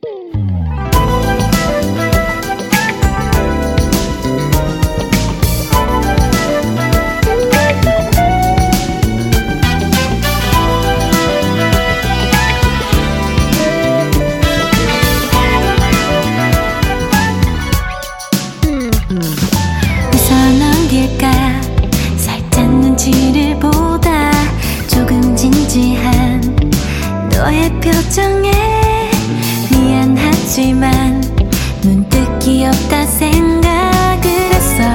살짝 눈치를 보다 조금 진지한 너의 표정에 미안하지만 문득 귀엽다 생각을 했어.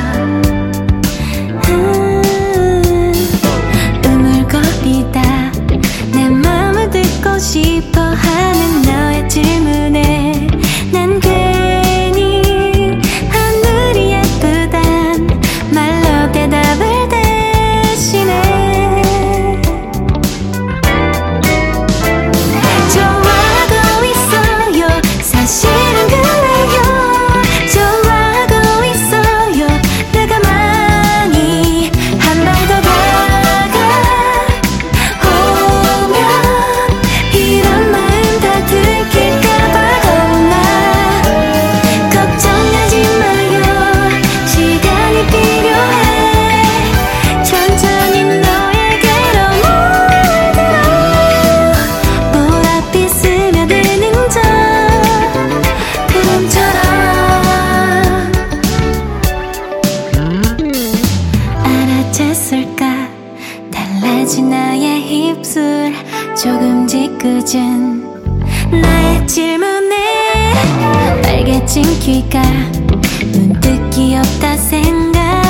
우물거리다 내 맘을 듣고 싶어 하는 너의 질문에 난 괜히 하늘이 예쁘단 말로 대답을 대신해. 좋아하고 있어요, 사실은 그래요. 좋아하고 있어요, 내가 많이 한 발 더 다가오면 이런 마음 다 들킬까봐 겁나. 걱정하지 마요, 시간이 필요해. 천천히 너에게로 몰들어. 보랏빛 스며드는 저 구름처럼. 알아챘을까 달라진 나의 입술, 조금 짓궂은 나의 질문에 빨개진 귀가 문득 귀엽다 생각